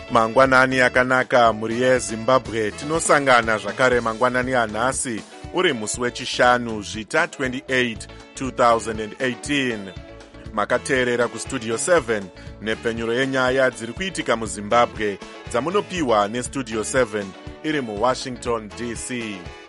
Mangwanani akanaka mhuri yeZimbabwe, tinosangana zvakare mangwanani anhasi uri musi wechishanu zvita 28 2018. Makateerera kustudio 7 nepfenyuro yenyaya dziri kuitika muZimbabwe dzamunopiwa nestudio 7 iri muWashington DC.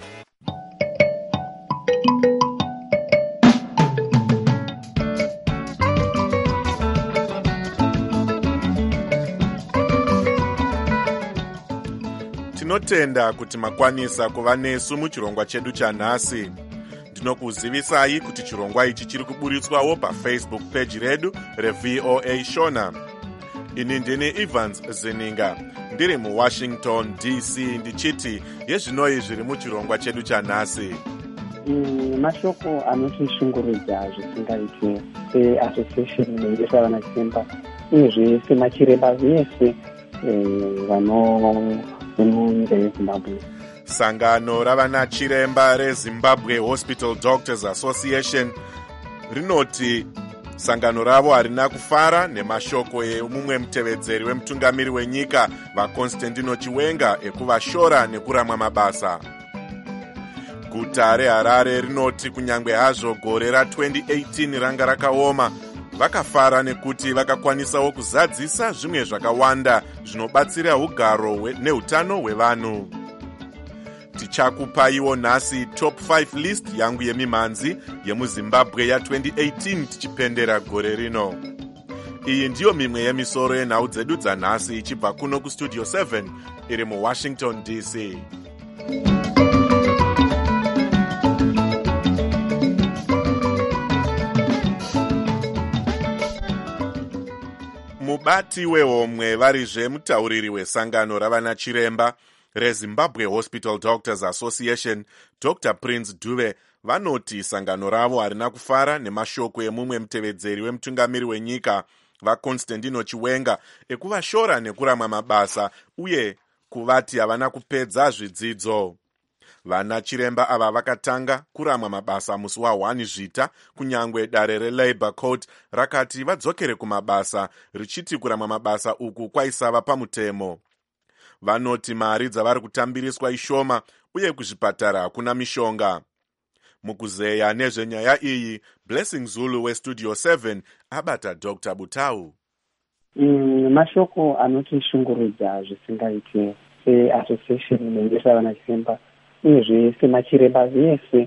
Tinotenda kuti makwanisa kuva nesu muchirongwa chedu chanhasi. Ndinokuzivisai kuti chirongwa ichi chiri kuburitswawo paFacebook page redu reVOA Shona. Ini ndini Evans Zeninga, ndiri muWashington DC, ndichiti yezvinoi zviri muchirongwa chedu chanhasi. Mashoko anotishungurudza zvisingaite seassociation yevana chiremba uyezve semachiremba vese munyika yeZimbabwe. Sangano ravana chiremba reZimbabwe Hospital Doctors Association rinoti sangano ravo harina kufara nemashoko emumwe mutevedzeri wemutungamiri wenyika vaConstantino Chiwenga ekuvashora nekuramwa mabasa. Guta reHarare rinoti kunyange hazvo gore ra2018 ranga rakaoma, vakafara nekuti vakakwanisawo kuzadzisa zvimwe zvakawanda zvinobatsira ugaro neutano hwevanhu. Tichakupaiwo nhasi top 5 list yangu yemimhanzi yemuZimbabwe ya2018 tichipendera gore rino. Iyi ndiyo mimwe yemisoro yenhau dzedu dzanhasi ichibva kuno kustudio 7 iri muWashington DC. Mubati wehomwe varizve mutauriri wesangano ravana chiremba reZimbabwe Hospital Doctors Association, Dr. Prince Dube, vanoti sangano ravo harina kufara nemashoko emumwe mutevedzeri wemutungamiri wenyika vaConstantino Chiwenga ekuvashora nekuramwa mabasa uye kuvati havana kupedza zvidzidzo. Vana chiremba ava vakatanga kuramwa mabasa musi wa1 zvita, kunyangwe dare reLabour Court rakati vadzokere kumabasa, richiti kuramwa mabasa uku kwaisava pamutemo. Vanoti mari dzavari kutambiriswa ishoma uye kuzvipatara hakuna mishonga. Mukuzeya nezvenyaya iyi, Blessing Zulu westudio 7 abata Dr. Butau. Mashoko anotishungurudza zvisingaite seassociation yevana chiremba uyezve semachiremba vese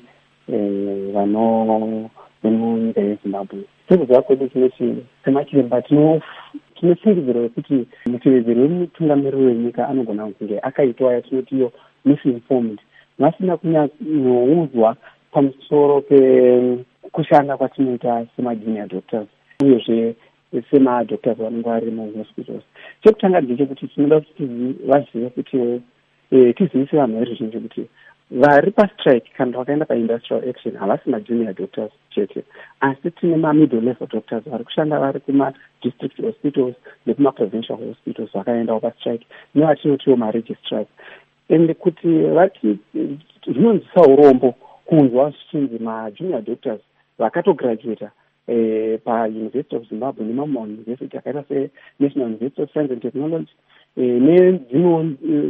munyika yeZimbabwe. Tikuziva kwedu tinoti semachiremba tinofungidzira kuti mutevedzeri wemutungamiri wenyika anogona kunge akaitwa yatinotiyo misinformed, vasina kunyanyoudzwa pamusoro pekushanda kwatinoita semajunior doctors uyezve semadoctors vanenge vari muhospitals. Chekutanga ndechekuti tinoda kuti vazive kuti tizivise vanhu veruzhinji kuti vari pastrike kana vakaenda paindustrial action havasi majunior doctors chete, asi tine mamiddle level doctors vari kushanda vari kumadistrict hospitals nekumaprovincial hospitals vakaendawo pastrike nevatinotiwo maregistrars. Ende kuti vati zvinonzwisa urombo kunzwa zvichinzi majunior doctors vakatograduata paUniversity of Zimbabwe nemamwe university akaita seNational University of Science and Technology nedzimwewo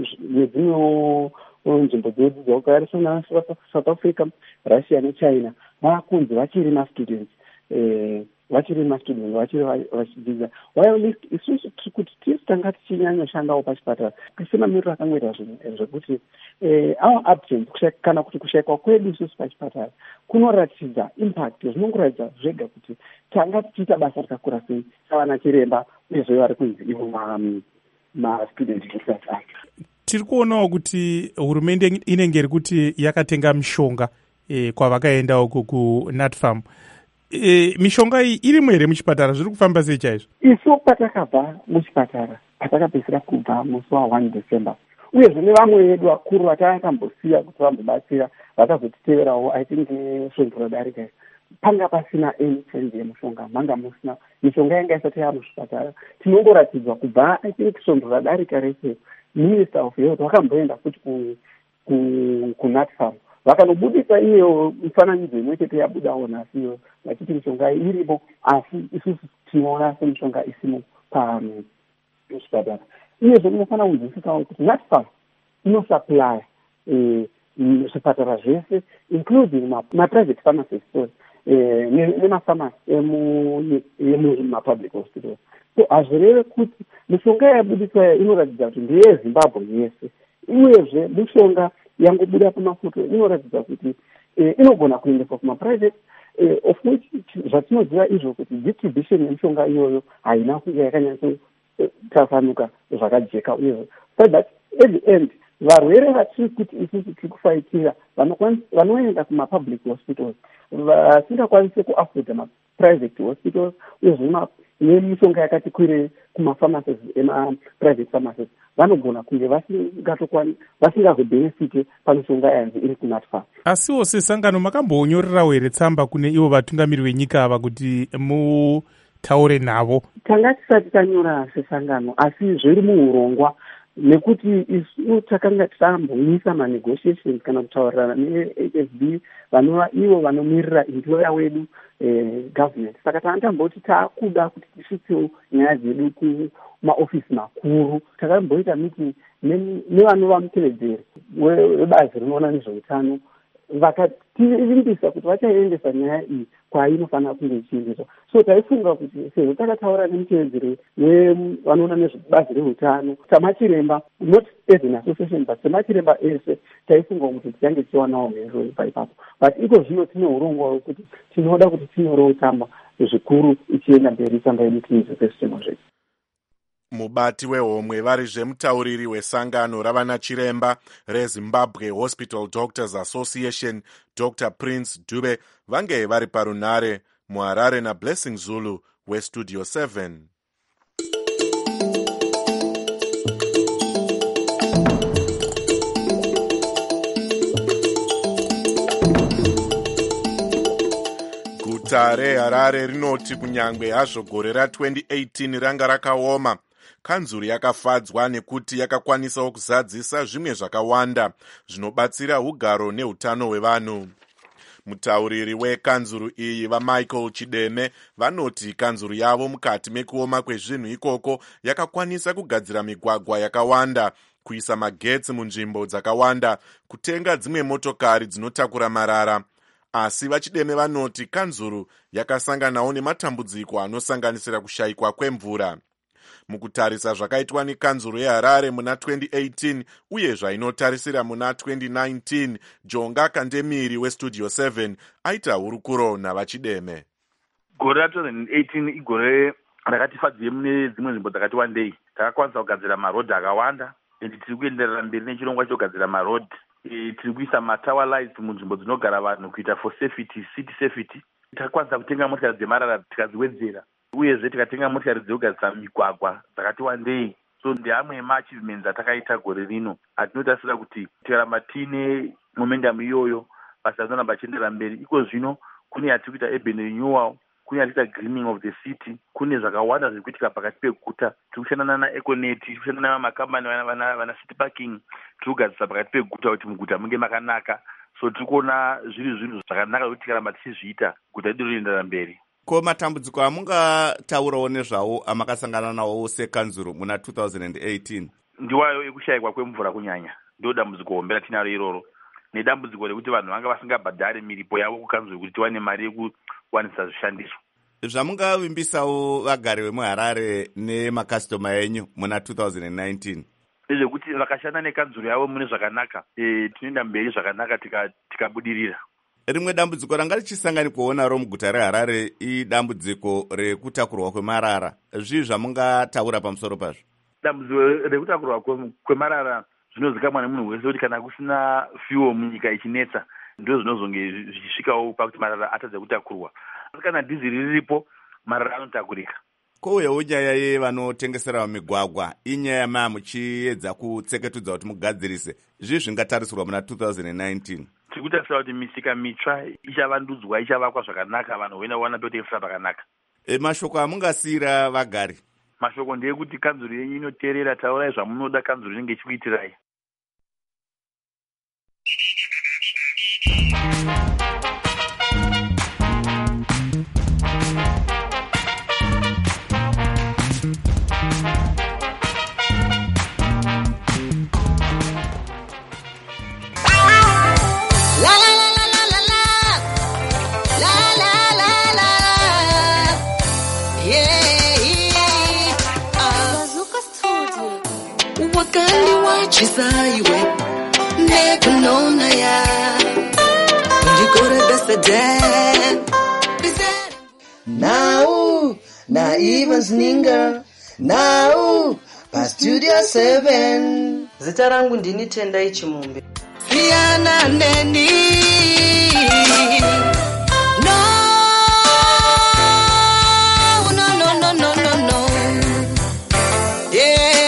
nzvimbo dzedu dzakatarisa naSouth Africa, Russia neChina, vakunzi vachiri mastudents vachiri vachidzidza. While isusu tiri kuti tisitanga tichinyanyoshandawo pachipatara semamiriro akangoita zvekuti our absence kana kuti kushayikwa kwedu isusu pachipatara kunoratidza impact, zvinongoratidza zvega kuti tanga tichiita basa rakakura sei savana chiremba uyezve vari kunzi ivo mastudent doctors ake. Tiri kuonawo kuti hurumende inenge iri kuti yakatenga mishonga kwavakaenda uko kuNatfarm. Mishonga iyi irimo here muchipatara? Zviri kufamba sei chaizvo? Isu patakabva muchipatara patakapedzisira kubva musi wa1 December, uyezve nevamwe vedu vakuru vatakambosiya kuti vambobatsira vakazotiteverawo I think svongo radarika, panga pasina any change yemushonga, manga musina mishonga yanga isati yamuzvipatara. Tinongoratidzwa kubva I think svongo radarika rese Minister of Health vakamboenda futi kuNatfarm vakanobudisa iyo mufananidzo imwe chete yabudawo nhasiyo vachiti mishonga irimo, asi isusu tinoona semishonga isimo muchipatara. uyezve munofanira kunzwisisao kuti NatFam inosupply zvipatara zvese including ma-private pharmacy stores nemafamasi emumapublic hospitals. So hazvireve kuti mishonga yabudiswa inoratidza kuti ndeyezimbabwe yese, uyezve mishonga yangobuda pamafoto inoratidza kuti inogona kuendeswa kumaprivate, of which zvatinoziva izvo kuti distribution yemishonga iyoyo haina kunge yakanyatsotasanuka zvakajeka, uyezve so that at the end varwere vatiri kuti isusu tiri kufaitira vanoenda kumapublic hospitals vasingakwanise kuafforda maprivate hospitals, uyezve nemishonga yakati kwirei kumapharmacies emaprivate pharmacies vanogona kunge vasingazobhenefite pamishonga yanzi iri kuNatFam. Asiwo sesangano makambonyorerawo here tsamba kune ivo vatungamiri venyika ava kuti mutaure navo? Tanga tisati tanyora sesangano, asi zviri muurongwa, nekuti isu takanga tisambomisa manegotiations kana kutaurirana neHSB vanova ivo vanomirira employer wedu government. Saka takamboti taakuda kuti tisvitsewo nyaya dzedu kumaofisi makuru. Takamboita meeting nevanova mutevedzeri webazi rinoona nezveutano, vakativimbisa kuti vachaendesa nyaya iyi kwainofanira kunge ichiendeswa. So taifunga kuti sezvo takataura nemutevedzeri wevanoona nezvebazi reutano, samachiremba, not as an association but samachiremba ese, taifunga kuti tichange tichiwanawo mhero paipapo. But iko zvino tine urongwa hwekuti tinoda kuti tinyorewo tsamba zvikuru ichienda mberi tsamba yedu tiizvese zvitemo zvedu. Mubati wehomwe varizve mutauriri wesangano ravana chiremba reZimbabwe Hospital Doctors Association Dr. Prince Dube vange vari parunhare muHarare naBlessing Zulu weStudio 7. Guta reHarare rinoti kunyangwe hazvo gore ra2018 ranga rakaoma, kanzuru yakafadzwa nekuti yakakwanisawo kuzadzisa zvimwe zvakawanda zvinobatsira ugaro neutano hwevanhu. Mutauriri wekanzuru iyi vaMichael Chideme vanoti kanzuru yavo mukati mekuoma kwezvinhu ikoko yakakwanisa kugadzira migwagwa yakawanda, kuisa magetsi munzvimbo dzakawanda, kutenga dzimwe motokari dzinotakura marara. Asi vaChideme vanoti kanzuru yakasanganawo nematambudziko anosanganisira kushayikwa kwemvura. Mukutarisa zvakaitwa nekanzuru yeHarare muna 2018 uye zvainotarisira muna 2019, Jonga Kandemiri weStudio 7 aita hurukuro navaChideme. Gore ra2018 igore rakatifadzei mune dzimwe nzvimbo dzakati wandei. Takakwanisa kugadzira marodhi akawanda, ende tiri kuenderera mberi nechirongwa chokugadzira marodhi. Tiri kuisa matower lights munzvimbo dzinogara vanhu kuita for safety, city safety. Takakwanisa kutenga motikari dzemarara tikadziwedzera, uyezve tikatenga motikari dzekugadzira migwagwa dzakati wandei. So ndeamwe emaachivements atakaita gore rino. Atinotarisira kuti tikaramba tiine momentum iyoyo basa rinoramba achienderera mberi. Iko zvino kune yatiri kuita urban renewal, kune yatiri kuita greening of the city, kune zvakawanda zviri kuitika pakati peguta. Tiri kushandana naEconet, tiri kushandana namakambani vana city parking, tiri kugadzisa pakati peguta kuti muguta munge makanaka. So tiri kuona zviri zvinhu zvakanaka kuti tikaramba tichizviita guta ridu rinoenderera mberi. Ko matambudziko amungataurawo nezvawo amakasangana nawo sekanzuru muna 2018? Ndiwayo ekushayikwa kwemvura kunyanya. Ndo dambudziko hombe ratinaro iroro. Nedambudziko rekuti vanhu vanga vasingabhadhari miripo yavo kukanzuru kuti tiwane mari yekuwanisa zvishandiso. Zvamungavimbisawo vagari vemuHarare nemakastoma enyu muna 2019? Ndezvekuti vakashanda nekanzuru yavo mune zvakanaka, tinoenda mberi zvakanaka tikabudirira. Rimwe dambudziko ranga richisanganikwawo naro muguta reHarare idambudziko rekutakurwa kwemarara. Zvii zvamungataura pamusoro pazvo? Dambudziko rekutakurwa kwemarara zvinozikamwa nemunhu wese kuti kana kusina fuel munyika ichinetsa ndo zvinozonge zvichisvikawo pakuti marara atadza kutakurwa. Kana dhiziri riripo marara anotakurika. Kouyewo nyaya yevanotengesera migwagwa, inyaya maa muchiedza kutseketudza kuti mugadzirise. Zvii zvingatarisirwa muna 2019? Tiri kutarisira kuti misika mitsva ichavandudzwa, ichavakwa zvakanaka, vanhu voenda kuwana pekutengesera pakanaka. Mashoko amungasiyira vagari? Mashoko ndeyekuti kanzuru yenyu inoteerera, taurai zvamunoda kanzuru inenge ichikuitirai. chisaiwe nekunona ya ndikora dasadan now na Evans Ninga now pa Studio 7. Zita rangu ndini Tendai Chimumbe. Fiana neni no yeah.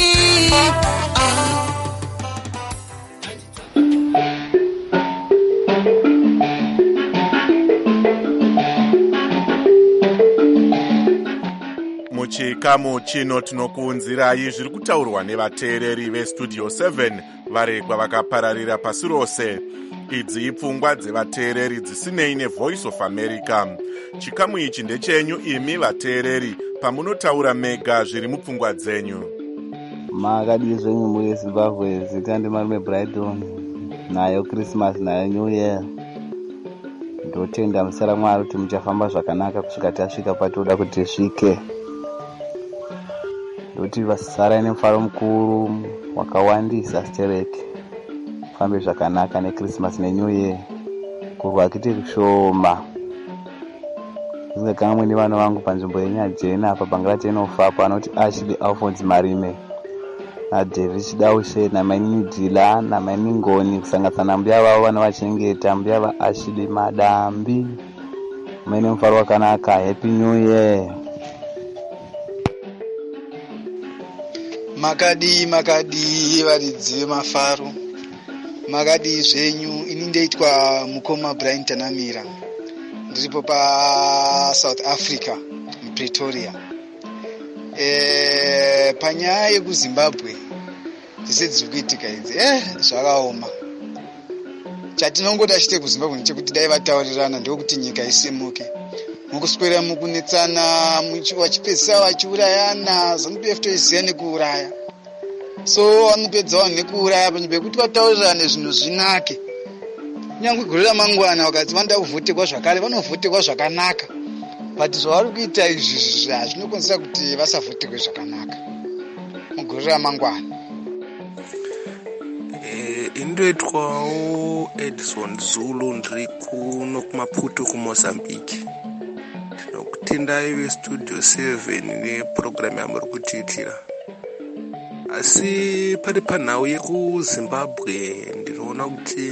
Muchikamu chino tinokuunzirai zviri kutaurwa nevateereri vestudio 7 vari kwavakapararira pasi rose. Idzi ipfungwa dzevateereri dzisinei neVoice of America. Chikamu ichi ndechenyu imi vateereri pamunotaura mega zviri mupfungwa dzenyu. Makadii zvenyu muri Zimbabwe, zita ndimarume Brighton, nayo Christmas nayo New Year. Ndotenda musara Mwari kuti muchafamba zvakanaka kusvika tasvika patinoda kuti tisvike. Ndoti vasara nemufaro mukuru wakawandisa stereke. Fambe zvakanaka neChristmas neNew Year. Kurwa kiti kushoma. Zingakanga mwini vana vangu panzvimbo yenyajena apa Bangladesh inofapo anoti Ashley Alphonse Marime. David Daushe namaini Dila namaini Ngoni kusangatsana mbuya vavo vana vachengeta mbuya vaAshili Madambi. Maine mufaro wakanaka. Happy New Year. Makadi varidzi vemafaro. Makadi zvenyu. Ini ndeitwa Mukoma Brian Tanamira. Ndiripo pa South Africa, Pretoria. Panyaya yekuZimbabwe dzese dziri kuitika idzi zvakaoma. Chatinongoda chite kuZimbabwe ndechekuti dai vataurirana ndokuti nyika isimuke. Mukuswera mukunetsana vachipedzisa vachiurayana ZANU-PF toiziya nekuuraya. So vanopedzawo nekuuraya panzvimbo yekuti vataurirane zvinhu zvinake. Nyangwe gore ramangwana vakati vanoda kuvhotekwa zvakare vanovhotekwa zvakanaka. But zvavari kuita izvi zvinokonzera kuti vasavhotekwe zvakanaka mugore ramangwana. Indoitwawo Edison Zulu ndiri kuno kuMaputo kuMozambique. Tinokutendai vestudio 7 neprogramu yamuri kutiitira. Asi pari panhau yekuZimbabwe ndinoona kuti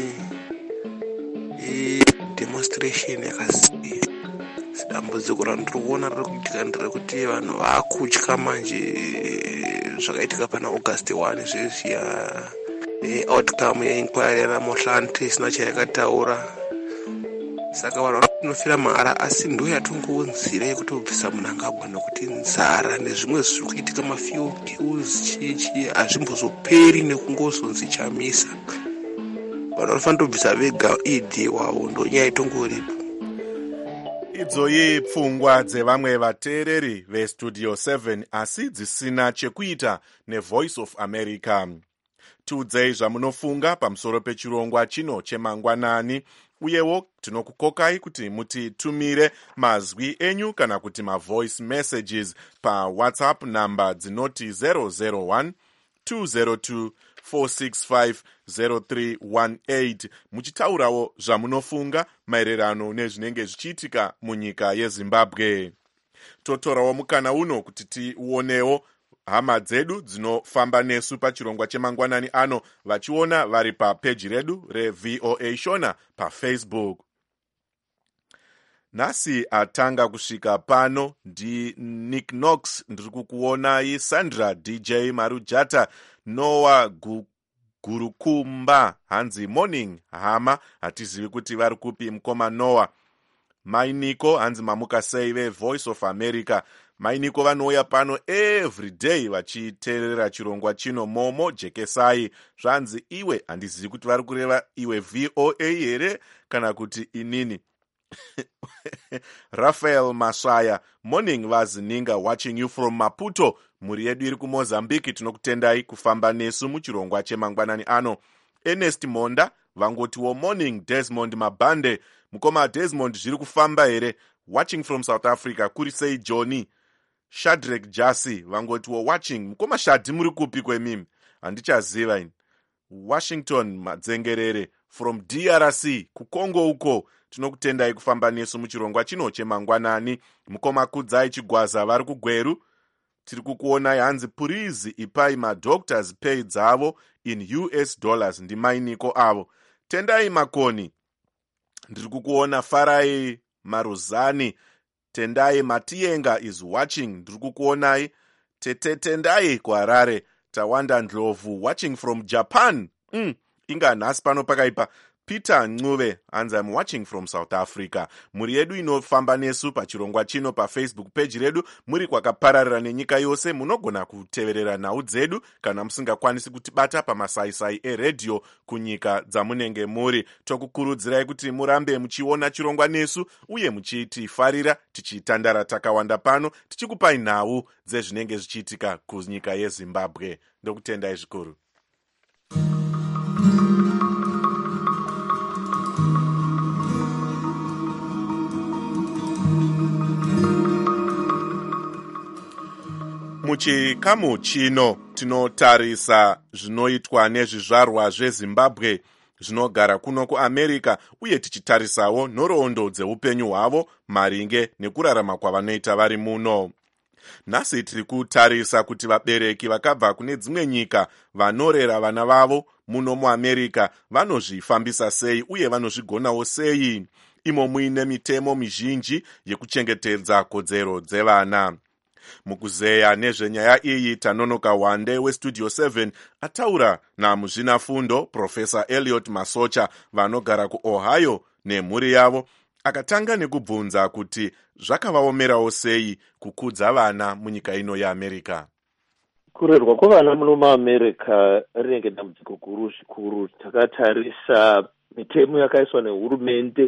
demonstration yakasiya. Dambudziko randinoona riri kuitika nderekuti vanhu vakutya manje zvakaitika pana August 1 zvezviya outcome yeinquiry yanamuhlante isina chayakataura. Saka vanhu vanofira mahara asi ndo yatongounzira yekuti ubvisa munangagwa nokuti nzara nezvimwe zviri kuitika mafuels chichi hazvimbozoperi nekungozonzi chamisa. Vanhu vanofanira kubvisa vega idhi wavo ndonyaya itongoripo. Idzoyi pfungwa dzevamwe vateereri vestudio 7 asi dzisina chekuita neVoice of America. Tiudzei zvamunofunga pamusoro pechirongwa chino chemangwanani, uyewo tinokukokai kuti mutitumire mazwi enyu kana kuti mavoice messages paWhatsApp namba dzinoti 001 202 4650318 muchitaurawo zvamunofunga maererano nezvinenge zvichiitika munyika yeZimbabwe. Totorawo mukana uno kuti tionewo hama dzedu dzinofamba nesu pachirongwa chemangwanani ano vachiona vari papeji redu reVOA Shona paFacebook. Nhasi atanga kusvika pano ndi Nick Knox, ndiri kukuonai Sandra DJ Marujata, Noah Gurukumba, hanzi morning hama, hatizivi kuti vari kupi mukoma Noah. Mainiko hanzi mamuka sei veVoice of America. Mainiko vanouya pano every day vachiteerera chirongwa chino. Momo Jekesai, zvanzi iwe handizivi kuti vari kureva iwe VOA here kana kuti inini. Rafael Masaya, morning vazininga, watching you from Maputo. Muri yedu iri kuMozambique, tinokutendai kufamba nesu muchirongwa chemangwanani ano. Ernest Monda vangotiwo morning. Desmond Mabande, mukoma Desmond zviri kufamba here, watching from South Africa. Kurisei Johnny. Shadrack Jasi vangotiwo watching. Mukoma Shadi muri kupi kwemimi? handichaziva ini. Washington Madzengerere from DRC kukongo uko. Tinokutendai kufamba nesu muchirongwa chino chemangwanani. Mukoma Kudzai Chigwaza vari kuGweru. Tiri kukuonai hanzi please ipai madoctors pay dzavo in US dollars ndimainiko avo. Tendai Makoni. Ndiri kukuona Farai Maruzani. Tendai Matienga is watching. Ndiri kukuonai. Tendai kuHarare. Tawanda Ndlovu watching from Japan. Inga nhasi pano pakaipa. Peter Ncuve hanzi I'm watching from South Africa. Muri yedu inofamba nesu pachirongwa chino paFacebook page redu. Muri kwakapararira nenyika yose. Munogona kuteverera nhau dzedu kana musingakwanisi kutibata pamasaisai eredio kunyika dzamunenge muri. Tokukurudzirai kuti murambe muchiona chirongwa nesu uye muchitifarira tichitandara takawanda pano tichikupai nhau dzezvinenge zvichiitika kunyika yeZimbabwe. Ndokutendai zvikuru. Muchikamu chino tinotarisa zvinoitwa nezvizvarwa zveZimbabwe zvinogara kuno kuAmerica uye tichitarisawo nhoroondo dzeupenyu hwavo maringe nekurarama kwavanoita vari muno. Nhasi tiri kutarisa kuti vabereki vakabva kune dzimwe nyika vanorera vana vavo muno muAmerica vanozvifambisa sei uye vanozvigonawo sei. Imo muine mitemo mizhinji yekuchengetedza kodzero dzevana. Mukuzeya nezvenyaya iyi tanonoka Wande weStudio 7 ataura namuzvinafundo Professor Elliot Masocha vanogara kuOhio nemhuri yavo. Akatanga nekubvunza kuti zvakavaomerawo sei kukudza vana munyika ino yeAmerica. Kurerwa kwevana muno muAmerica rinenge dambudziko guru zvikuru. Takatarisa mitemo yakaiswa nehurumende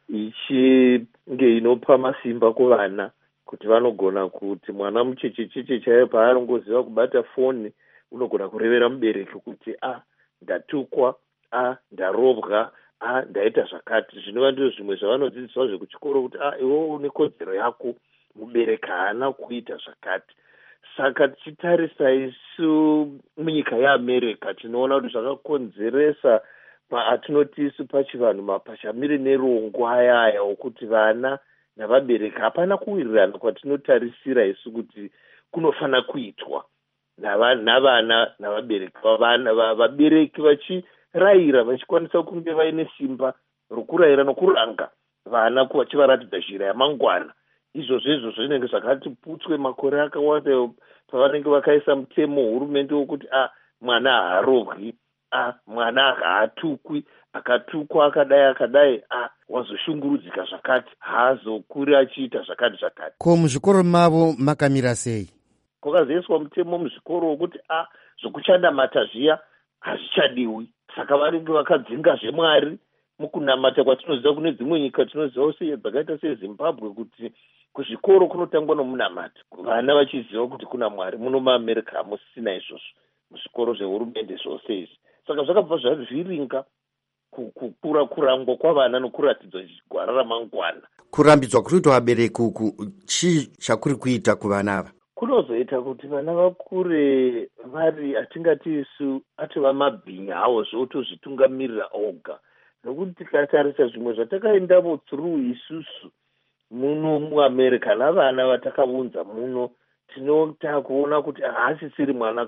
ichinge inopa masimba kuvana kuti vanogona kuti mwana muchechecheche chaiye paanongoziva kubata foni unogona kurevera mubereki kuti ndatukwa, ndarovwa, ndaita zvakati. Zvinova ndizvo zvimwe zvavanodzidziswa zvekuchikoro kuti iwe une kodzero yako, mubereki haana kuita zvakati. Saka tichitarisa isu munyika yeAmerica tinoona kuti zvakakonzeresa atinoti isu pachivanhu mapashamiri nerongo aya okuti vana navabereki hapana kuwirirana kwatinotarisira isu kuti kunofana kuitwa navana navabereki. Vabereki vachirayira vachikwanisa kunge vaine simba rokurayira nokuranga vana vachivaratidza zhira yamangwana. Izvozvo zvinenge zvakati putswe makore akawanda pavanenge vakaisa mutemo hurumende wokuti mwana haarovwi, mwana haatukwi, akatukwa akadai wazoshungurudzika zvakati, haazokuri achiita zvakati. Ko muzvikoro mavo makamira sei? Kwakazoiswa mutemo muzvikoro wokuti zvokuchandamata zviya hazvichadiwi. Saka vanenge vakadzinga zveMwari mukunamata kwatinoziva kune dzimwe nyika tinoziva dzakaita seZimbabwe kuti kuzvikoro kunotangwa nomunamata. Vana vachiziva kuti kuna Mwari. Muno muAmerica hamusina izvozvo muzvikoro zvehurumende zvose izvi. Saka zvakabva zvazviringa kukura kurangwa kwavana nokuratidzwa gwara ramangwana. Kurambidzwa kunoitwa vabereki uku chii chakuri kuita kuvana ava? Kunozoita kuti vana vakure vari atingati isu atova mabhinya hawo zvotozvitungamirira oga. Nokuti tikatarisa zvimwe zvatakaendavo through isusu muno muAmerica navana vatakaunza muno, tinotakuona kuti haasisiri mwana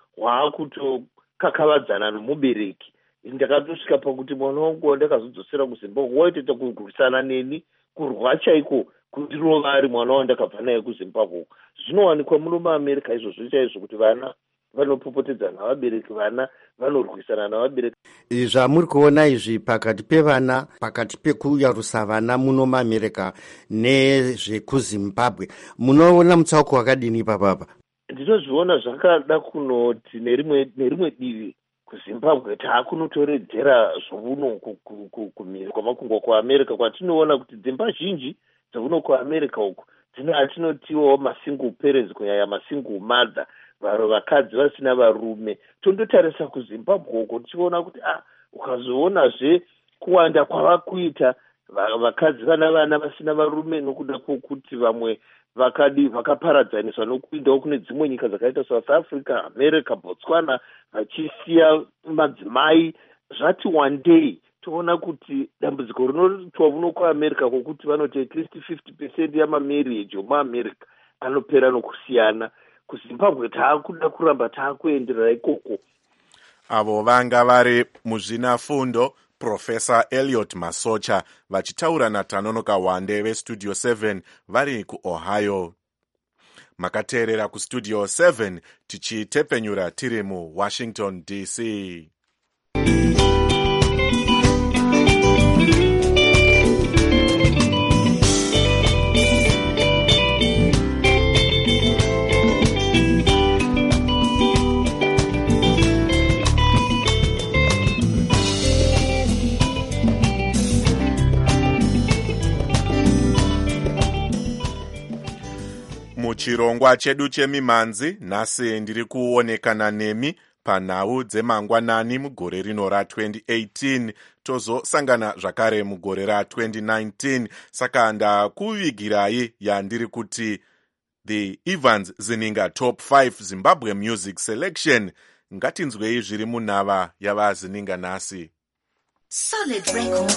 waakutokakavadzana nomubereki. Ndakatosvika pakuti mwana wangu wandakazodzosera kuZimbabwe waitoita kurwisana neni, kurwa chaiko kundirova ari mwana wandakabva naye kuZimbabwe. Zvinowanikwa muno muAmerica izvozvo chaizvo kuti vana vanopopotedza navabereki, vana vanorwisana navabereki. Zvamuri kuona izvi pakati pevana, pakati pekuyarusa vana muno muAmerica nezvekuZimbabwe, munoona mutsauko wakadini papapa? Ndinozviona zvakada kunoti nerimwe divi kuZimbabwe taakunotoredzera zvouno kumhiri kwamakungwa kuAmerica, kwatinoona kuti dzimba zhinji dzauno kuAmerica uku dzine atinotiwo masingle parents, kunyanya masingle mother, vakadzi vasina varume. Tondotarisa kuZimbabwe uko tichiona kuti ukazoonazve kuwanda kwavakuita vakadzi vana vasina varume nokuda kwokuti vamwe vakaparadzaniswa nokuindawo kune dzimwe nyika dzakaita South Africa, America, Botswana vachisiya madzimai. Zvati one day toona kuti dambudziko rinoitwa muno kuAmerica kwokuti vanoti at least 50% yamamarriage muAmerica anopera nokusiyana. KuZimbabwe taakuda kuramba taakuenderera ikoko. Avo vanga vari muzvinafundo Professor Elliot Masocha vachitaura naTanonoka Wande veStudio 7 vari kuOhio. Makateerera kuStudio 7 tichitepenyura tiri muWashington DC. Muchirongwa chedu chemimhanzi nhasi ndiri kuonekana nemi panhau dzemangwanani mugore rino ra2018 tozosangana zvakare mugore ra2019. Saka ndakuvigirai yandiri kuti the Evans Zininga Top 5 Zimbabwe Music Selection. Ngatinzwei zviri munhava yavaZininga nhasi. Solid record.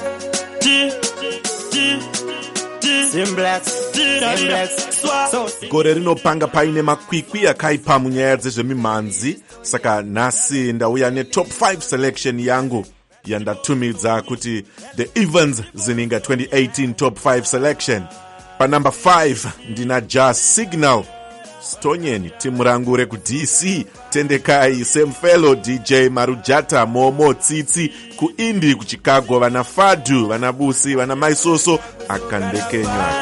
Gore rinopanga paine makwikwi akaipa munyaya dzezvemimhanzi, saka nhasi ndauya netop 5 selection yangu yandatumidza kuti the Evans Zininga 2018 top 5 selection. Panumber 5 ndina Jazz Signal, Stonyeni timu rangu reku-DC, Tendekai Semfelo, DJ Marujata, Momo Tsitsi, kuIndi kuChicago, vana Fadu, vana Busi, vana Maisoso, akandekenywa.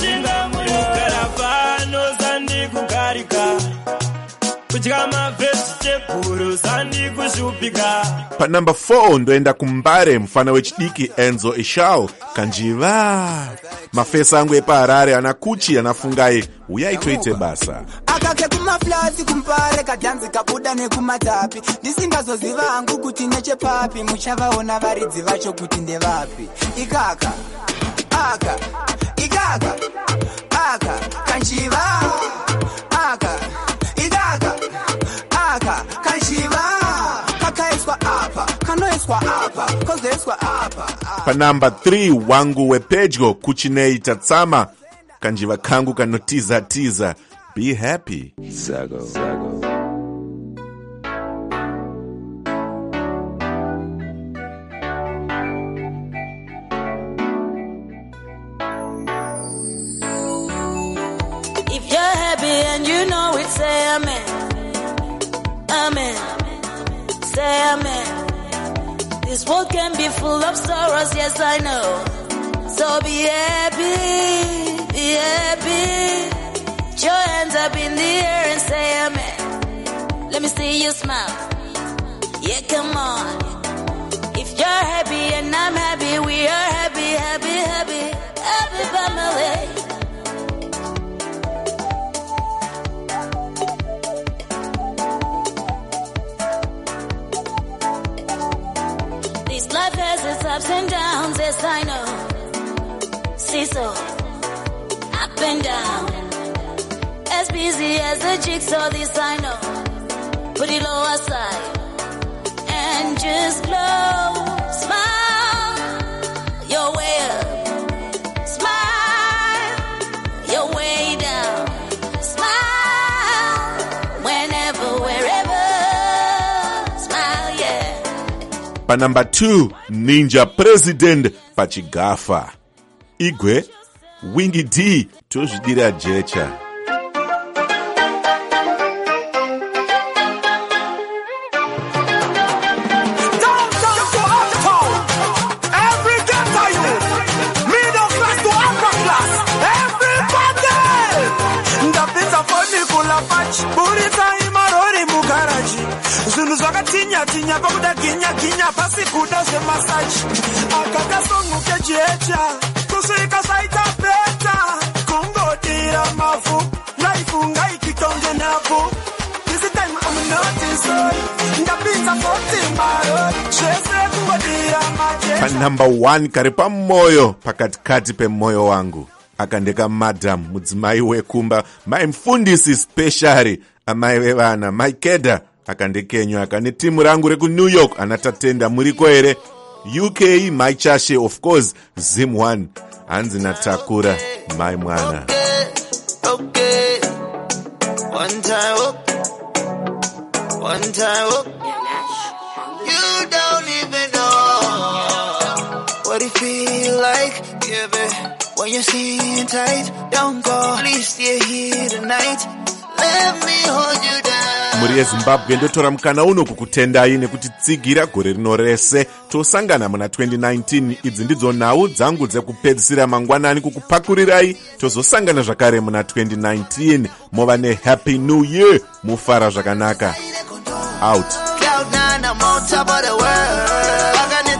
Panumber 4 ndoenda kuMbare, mfana wechidiki Enzo Ishao, Kanjiva. Mafesa angu epaharare anakuchi anafungai uyai toite basa. Akake kumaflati kumpare kadanzi kabuda nekumatapi ndisingazoziva hangu kuti nechepapi muchavaona varidzi vacho kuti ndevapi. Ikaka Kanjiva Kanjiva kakaiswa apa kanoiswa apa kozoiswa apa. Panumber 3 wangu wepedyo Kuchinei Tatsama, Kanjiva kangu kanotiza tiza, Be Happy. Zago. If you're happy and you know it, say amen. Amen. Say amen. This world can be full of sorrows, yes I know. So be happy, be happy. Put your hands up in the air and say amen. Let me see you smile. Yeah, come on. If you're happy and I'm happy, we are happy, happy, happy, happy family. This life has its ups and downs, yes I know. See so, up and down. As busy as a jigsaw, this I know. Put it all aside and just glow. Smile your way up. Smile your way down. Smile whenever, wherever. Smile, yeah. Panumber 2 Ninja President Pachigafa. Igwe Wingy D tozvidira jecha. Tinya pakuda ginya pasi kuda zvemasaji akakasonguke jecha kusvika saita peta kungodira mavhu life ngaikitonge navhu. This time I'm not sorry. ndapinza 40 marod zvese kungodira machesa panumber 1 kari pamoyo pakatikati pemoyo wangu akandeka madam mudzimai wekumba maimfundisi specially amai vevana maikeda akandekenywa akane timu rangu rekunew york anatatenda muriko here UK maichashe of course zim 1 hanzi natakura mai mwana Okay. One time, you don't even know what it feel like, yeah, babe. When you're sitting tight, don't go, please stay here tonight. Let me hold you down. muri yezimbabwe ndotora mukana uno kukutendai nekuti tsigira gore rino rese tosangana muna 2019. Idzi ndidzo nhau dzangu dzekupedzisira mangwanani kukupakurirai tozosangana zvakare muna 2019. mova nehappy new year, mufara zvakanaka. Out. Cloud9, I'm on top of the world.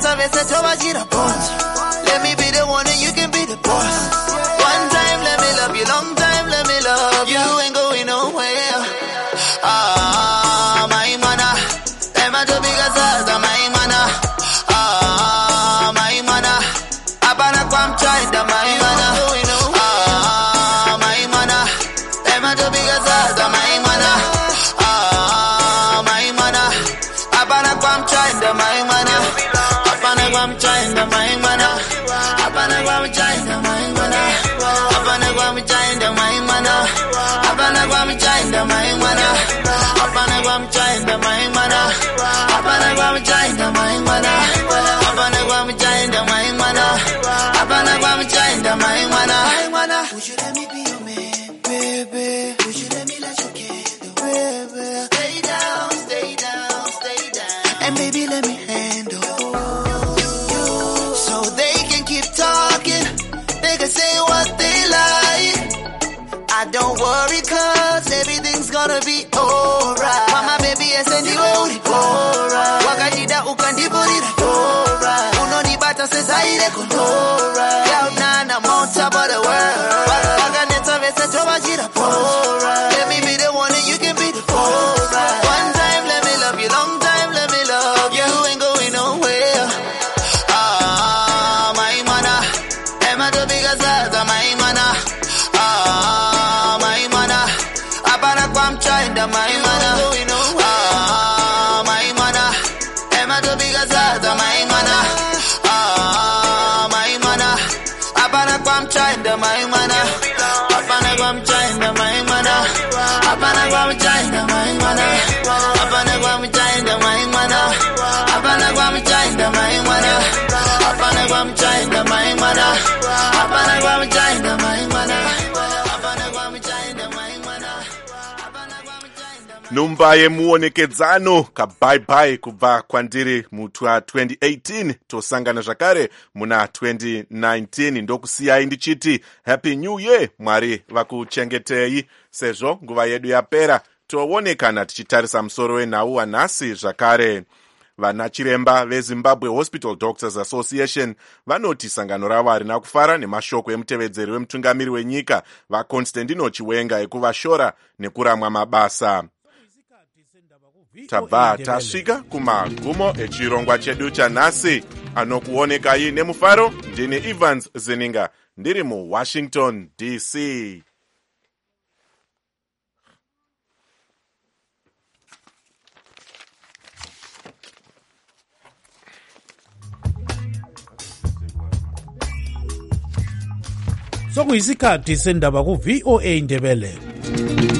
Let me be the one and you can be the boss. One time, let me love you. Long time, let me love you. You ain't going nowhere. My mana. Am I the biggest size? My mana. My mana. Abana kwam China, my mana. My mana. Am I the biggest size? My mana. My mana. Abana kwam China, my mana. Abana kwam China, my mana. Abana kwam China, my mana. Abana kwam China, my mana. Abana kwam China, my mana. Abana kwam China, my mana. Abana kwam China, my mana. Abana kwam China, my mana. Abana kwam China, my mana. Would you let me be your man, baby? Would you let me light your candle, baby? Stay down, stay down, stay down. And baby, let me handle you. So they can keep talking. They can say what they like. I don't worry, cause everything's gonna be alright. Mama, baby, I send you out, alright. Wakajida ukandibulira, alright. Unonibata says I alright. Cloud9, I'm on top of the world. Wakaneta vese tobajira, alright. Let me be the one and you can be the alright. One time, let me love you. Long time, let me love you. You ain't going nowhere. My mana. Am I the biggest size? My mana. My mana. Abana kwam China, my mana. My mana. Am I the biggest size? My mana. My mana. Abana kwam China, my mana. Abana kwam China, my mana. Abana kwam China, my mana. Abana kwam China, my mana. Abana kwam China, my mana. Abana kwam China, my mana. Abana kwam China, my mana. Numba yemuonekedzano kabye kubva kwandiri mutwa 2018 tosangana zvakare muna 2019 ndokusiyai ndichiti happy new year. Mwari vakuchengetei sezvo nguva yedu yapera. Toonekana tichitarisa musoro wenhau wanhasi zvakare. Vana chiremba veZimbabwe Hospital Doctors Association vanoti sangano ravo harina kufara nemashoko emutevedzeri wemutungamiri wenyika vaConstantino Chiwenga ekuvashora nekuramwa mabasa. Tabva tasvika kumagumo echirongwa chedu chanhasi. Anokuonekai nemufaro ndini Evans Zininga ndiri muWashington DC. Sokuyisikhathi sendaba ku VOA Ndebele.